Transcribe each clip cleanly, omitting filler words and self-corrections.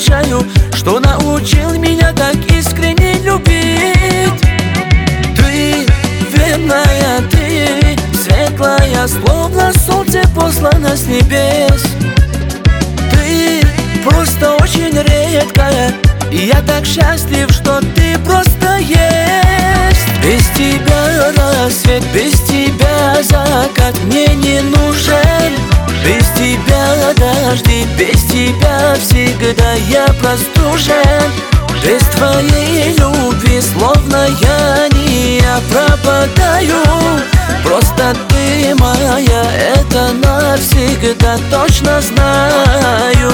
прощаю, что научил меня так искренне любить. Ты верная, ты светлая, словно солнце послано с небес. Ты просто очень редкая, и я так счастлив, что ты просто есть. Без тебя рассвет, без тебя закат мне не нужен. Без тебя дожди, без тебя всегда я простужен. Без твоей любви словно я не пропадаю. Просто ты моя, это навсегда точно знаю.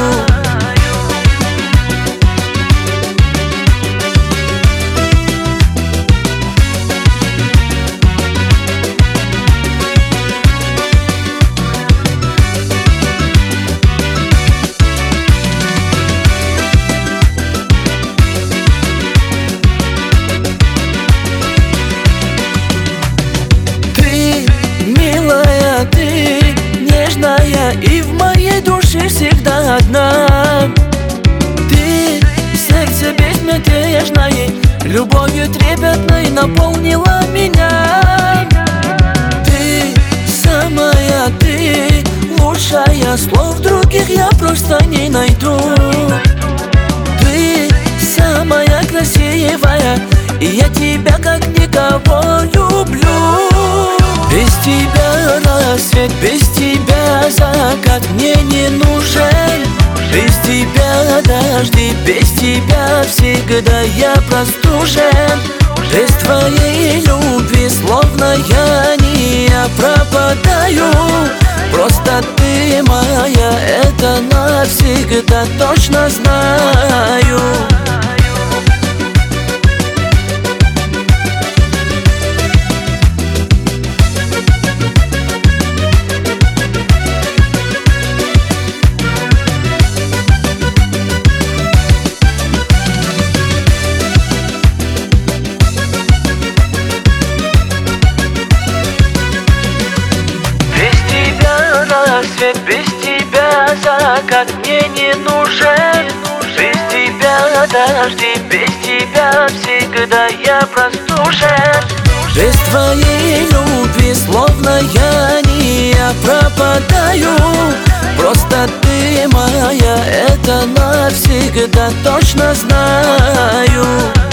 Ты нежная и в моей душе всегда одна. Ты сердце безмятежное, любовью трепетной наполнила меня. Ты самая, ты лучшая, слов других я просто не найду. Ты самая красивая, и я тебя как никого люблю. Без тебя рассвет, без тебя закат мне не нужен. Без тебя дожди, без тебя всегда я простужен. Без твоей любви словно я не пропадаю. Просто ты моя, это навсегда точно знаю. Рассвет, без тебя закат мне не нужен. Без тебя дожди, без тебя всегда я простужен. Без твоей любви словно я не пропадаю. Просто ты моя, это навсегда точно знаю.